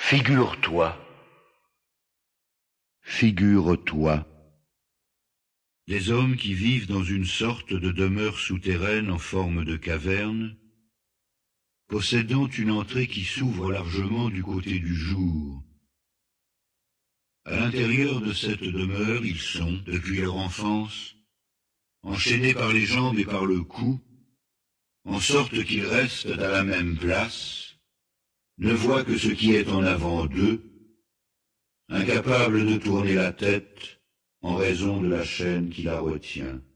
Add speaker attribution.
Speaker 1: Figure-toi.
Speaker 2: Figure-toi.
Speaker 3: Des hommes qui vivent dans une sorte de demeure souterraine en forme de caverne, possédant une entrée qui s'ouvre largement du côté du jour. À l'intérieur de cette demeure, ils sont, depuis leur enfance, enchaînés par les jambes et par le cou, en sorte qu'ils restent à la même place, ne voient que ce qui est en avant d'eux, incapables de tourner la tête en raison de la chaîne qui la retient.